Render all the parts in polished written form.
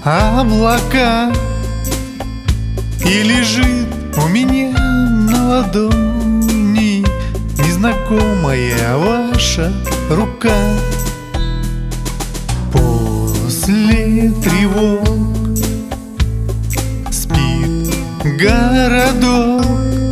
облака, и лежит у меня на ладони незнакомая ваша рука. После тревог спит городок,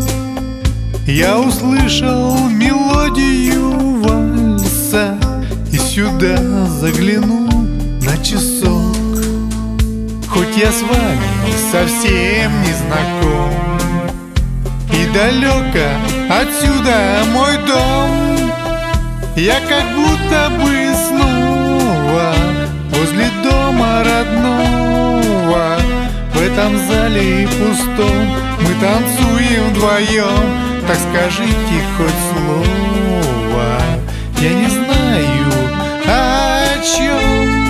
я услышал мелодию вальса и сюда заглянул на часок. Хоть я с вами совсем не знаком, и далеко отсюда мой дом, я как будто бы снова возле дома родного. В этом зале пустом мы танцуем вдвоем. Так скажите хоть слово, я не знаю о чем.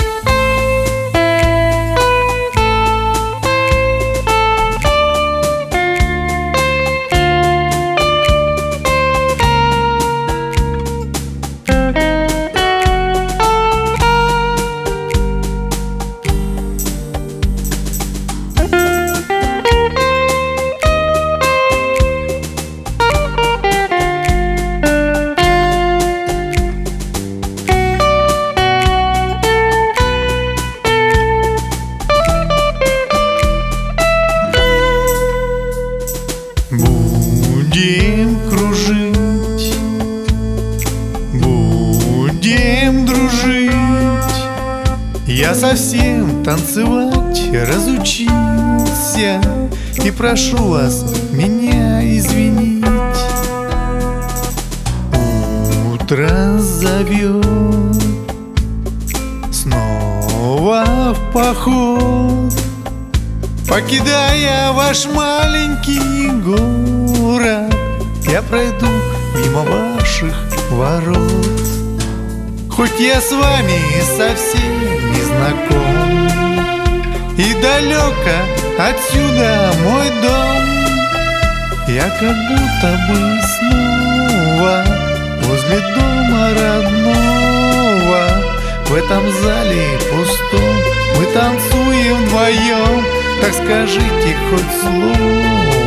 Будем кружить, будем дружить. Я совсем танцевать разучился, и прошу вас меня извинить. Утро зовет снова в поход, покидая ваш маленький город, я пройду мимо ваших ворот. Хоть я с вами совсем не знаком, и далеко отсюда мой дом, я как будто бы снова возле дома родного. В этом зале пустом мы танцуем вдвоем. Так скажите хоть слово,